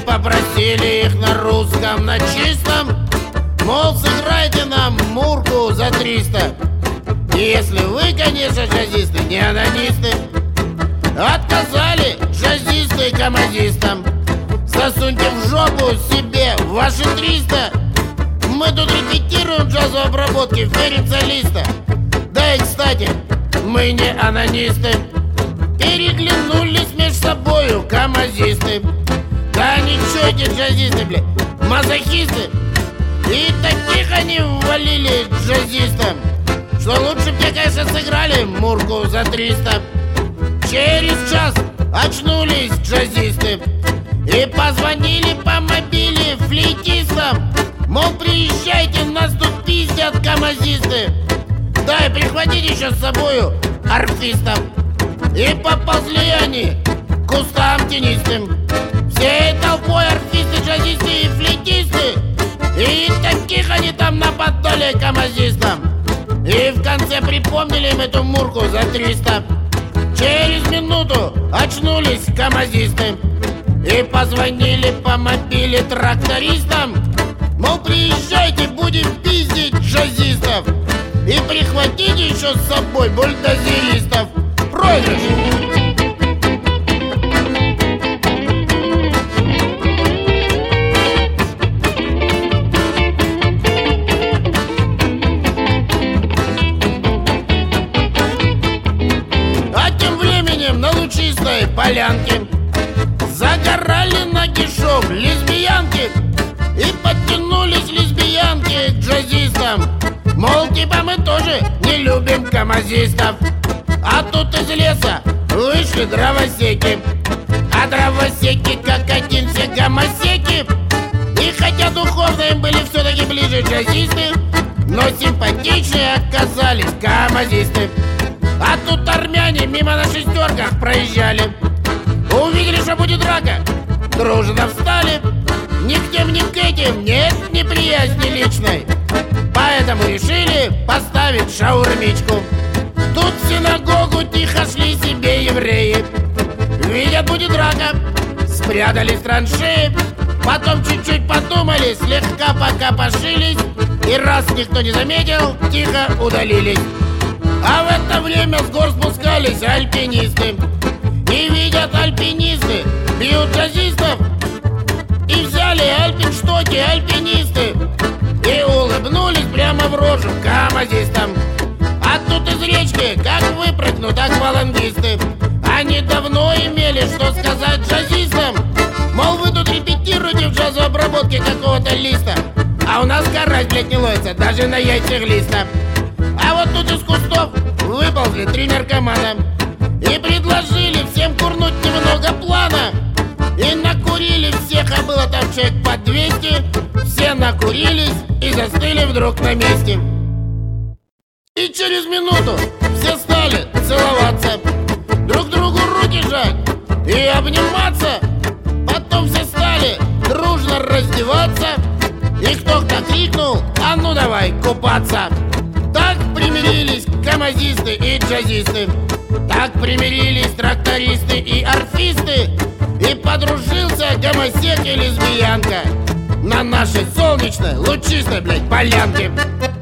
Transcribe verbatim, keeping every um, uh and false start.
попросили их на русском, на чистом, мол, сыграйте нам Мурку за триста. И если вы, конечно, джазисты, не анонисты. Отказали джазисты камазистам. Засуньте в жопу себе ваши триста. Мы тут репетируем джазовые обработки в вере солиста. Да и, кстати, мы не анонисты. Переглянулись между собою камазисты. Да ничего эти джазисты, блядь, мазохисты. И таких они ввалили джазистам, что лучше б те, конечно, сыграли Мурку за триста. Через час очнулись джазисты и позвонили по мобиле флейтистам. Мол, приезжайте, нас тут пиздят камазисты. Да, и прихватите еще с собою арфистов. И поползли они к кустам тенистым. Всей толпой арфисты, джазисты и флейтисты. И таких они там наподдали камазистам. И в конце припомнили им эту Мурку за триста. Через минуту очнулись камазисты и позвонили по мобиле трактористам. Мол, приезжайте, будем пиздить джазистов. И прихватите еще с собой бульдозеристов. Проигрыш! На лучистой полянке загорали нагишом лесбиянки. И подтянулись лесбиянки к джазистам. Мол, типа мы тоже не любим камазистов. А тут из леса вышли дровосеки. А дровосеки как один все гомосеки. И хотя духовно им были все-таки ближе джазисты, но симпатичнее оказались камазисты. А тут армяне мимо на шестерках проезжали. Увидели, что будет драка, дружно встали. Ни к тем, ни к этим нет неприязни личной. Поэтому решили поставить шаурмичку. Тут в синагогу тихо шли себе евреи. Видят, будет драка, спрятались в траншеи. Потом чуть-чуть подумали, слегка пока пошились. И раз никто не заметил, тихо удалились. А в это время с гор спускались альпинисты. И видят альпинисты, бьют джазистов. И взяли альпинштоки альпинисты. И улыбнулись прямо в рожу камазистам. А тут из речки как выпрыгнут аквалангисты. Они давно имели что сказать джазистам. Мол, вы тут репетируете в джазовой обработке какого-то листа, а у нас карась, блядь, не ловится даже на яйцах листа. А вот тут из кустов выползли три наркомана и предложили всем курнуть немного плана. И накурили всех, а было там человек по двести. Все накурились и застыли вдруг на месте. И через минуту все стали целоваться, друг другу руки жать и обниматься. Потом все стали дружно раздеваться. И кто-то крикнул: а ну давай купаться. Так примирились камазисты и джазисты. Так примирились трактористы и арфисты. И подружился гомосек и лесбиянка на нашей солнечной, лучистой, блядь, полянке.